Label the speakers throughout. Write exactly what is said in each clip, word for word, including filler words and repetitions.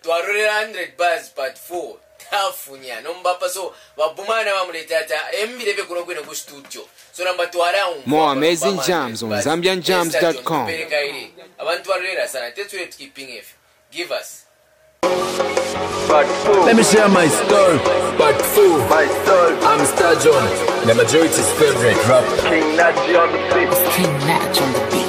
Speaker 1: twarorera one hundred bars part four tafunya nombapa so babumana bamuleta embirebe kuno kwene ku studio so namba twara un
Speaker 2: more amazing jams on zambian jams dot com.
Speaker 1: Abantu barorera sana tetule keeping if give us.
Speaker 3: Let me share my story. Part four. My story. I'm Star John, the majority's favorite rapper. King Natch on the beat. King Natch on the beat.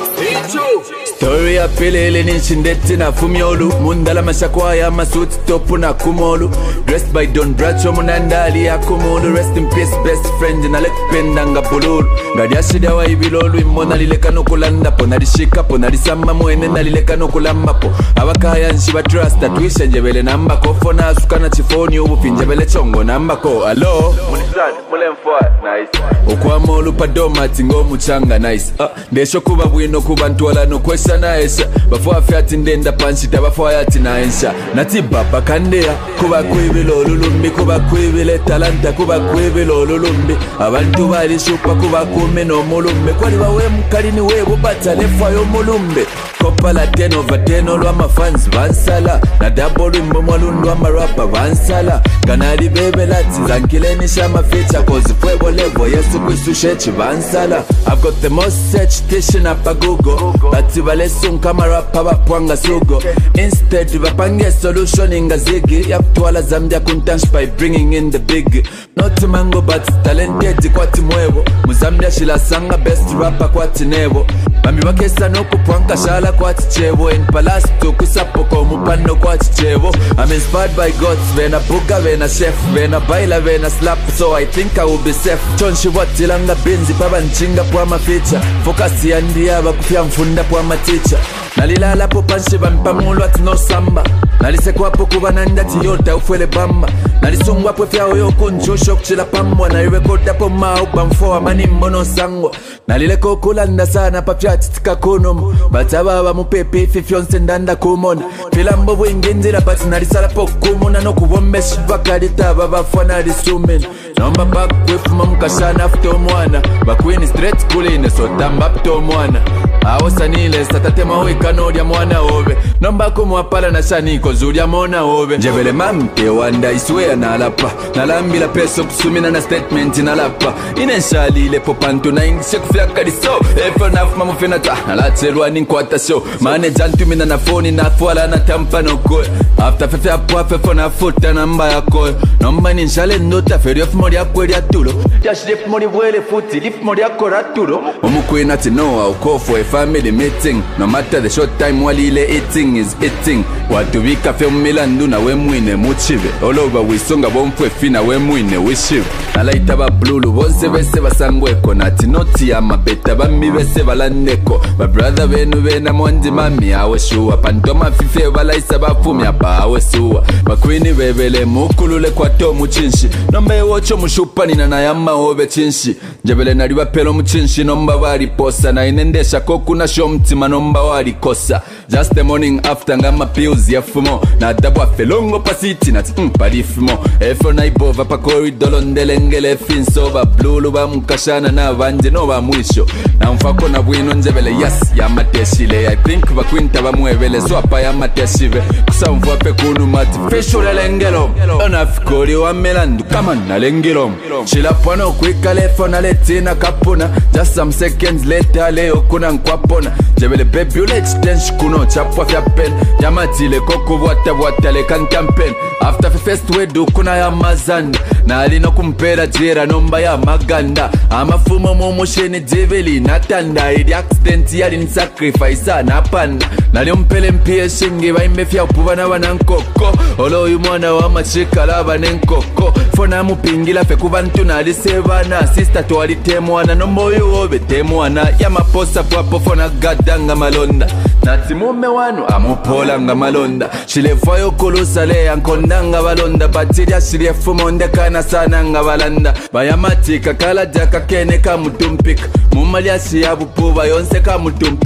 Speaker 3: Story ya pelele ninshindeti na fumyolu mundala mashakwaya masuti topu na kumolu dressed by Don Bracho munandali ya kumulu rest in peace best friend na lekupenda nga bululu ngadi ashida wa ibilolu imona lileka no kulanda po nalishika po nalisama mwene nalileka no kulamba po abakaya nshiba trust atwisha njebele namba ko fona asukana chifoni ubu finjebele chongo namba ko alo munisani mulemfwa nice okwa molu padoma tingo muchanga nice ah ndesho kuba bwino kubantu wala no kwesa naesha bafwa fyati ndenda panchita bafwa yati naensha nati baba kandea kuba kwibilo lulumbi kuba kwibile talanta kuba kwibilo lulumbi abantu bali shupa kuba kumeno mulumbe kwali bawe mkalini webo batale fayo mulumbe kopa la ten over ten olwa mafans bansala na double imbo mwalundu wa marapa bansala kanali bebe lati zankileni shama feature cause fwebo levo yesu kwisushechi bansala I've got the most search station up a Google bati balesun kama rapa bapwanga sugo instead bapange solution inga zigi yaptuala Zambia kuntansh by bringing in the big not mango but talented kwati mwebo muzambia shila sanga best rapper kwati nebo bambi bakesa no kupwanka shala kwati chebo in palace to kusapo ko mupano kwati chebo I'm inspired by gods vena buga vena chef vena baila vena slap so I think I will be safe chonshi watilanga binzi baba nchinga pwa maficha focus ya ndia bakufya mfunda pwa maticha nalilala po panshi bampamulu ati no samba nalisekwa po kubana ndati yota ufwele bamba nalisungwa po fya oyo kunjusho kuchila pambwa nalirekoda po mao bamfoa mani mbono sangwa nalileko kulanda sana pa fya titika kunomu bataba mupepe ifi fyonse ndanda kumona filambo bwinginzira bati nalisala po kumuna no kubombeshi bakalita babafwa nalisumen nomba bakwefuma mukashana after omwana bakwini straight kuline so tamba pto omwana awosanile satatema wekanodya mwana obe nomba kumwapala na shaniko zulya mona obe njebele mamte wanda iswea nalapa nalambila peso kusumina na statement nalapa inenshalile popantu na ingishe kufyaka diso efo nafuma mufenata nalatselwa ninkwata show manager ntumina na phone nafwala na tampa nokoe after fefe apwa fefo na futa namba yakoe nomba ninshale nota feriof mori yakwe lya tulo yashirif mori bwele futi lif mori yakora tulo omukwena ati no I'll call for a family meeting no matter the short time walile eating is eating watu bika fe milandu na we mwine muchive oloba wisonga bomfwe fina we mwine wishive nalaita ba blulu bonse bese basangweko nati noti ya mabeta bambi bese balandeko ba brother benu bena mondi mami awe shuwa pantoma fife balaisa bafumi apa awe suwa bakwini bebele mukulule kwa to muchinshi nombe wocho mushupani na nayama obe chinshi njebele naliba pelo muchinshi nomba bari posa na inendesha koku na shomtima nomba wali kosa just the morning after ngama pills ya fumo na dabwa felongo pasiti na mm, parifumo efo na ibova pa corridor ndelengele finso ba blulu ba mukashana na banje no ba mwisho na mfako na bwino njebele yes ya mateshile I think bakwinta bamwebele swapa ya mateshive kusamvwa pe kunu mati fesho lengelo ona fikori wa melandu kama na lengelo chila pano kwika lefo na letina kapuna just some seconds later leo kuna nkwapona jebele baby let's dance kuno chapwa fya pen yamatile koko bwata bwata le kantampen after the first we do kuna ya mazanda na alino kumpera jera nomba ya maganda amafumo momosheni jeveli natanda ili accident yali ni sacrifice na panda nali mpele mpie shingi baimbe fya upubana banankoko olo uyu mwana wa machika laba nenkoko fona mupingila fe kubantu nali sebana sister to alitemwana nomba uyu obe temwana ya maposa pwapo fona gadanga malonda nati mume wanu amupola nga malonda shilefayo kulusale yankondanga balonda batiria shilefu monde kana sana nga balanda bayamatika kala jaka kene ka mutumpika mumali asiyabu puba yonse ka mutumpika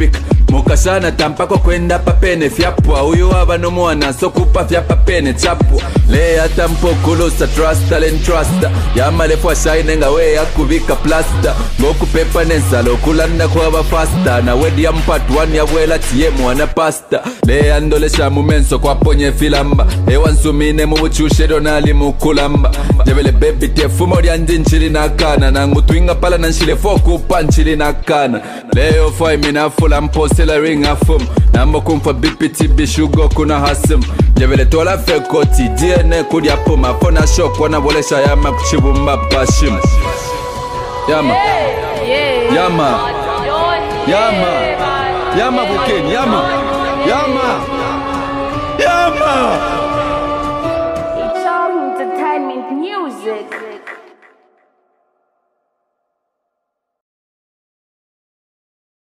Speaker 3: mukashana tampako kwenda papene fyapwa uyu aba nomwana sokupa fyapa pene chapwa leya tampokulusa trusta len trusta yamalefwa shine nga we yakubika plasta ngokupepa nensalo kulanda kwaba fasta na wedi ya mpatu wani ya wela tiye mwana pasta leya ndolesha mumenso kwa ponye filamba ewa nsumine mubuchushe donali mukulamba jebele baby tefumo lya njinchili nakana nangu twinga pala nanshile foku panchili nakana leo fai minafula mposela ring afum nambo kumfa B P T bishugo kuna hasim jebele tola fekoti D N A kudia puma pona shock wana bolesha yama kuchibumba bashim yama yama yama yama bukeni yama yama yama
Speaker 4: It's all entertainment music.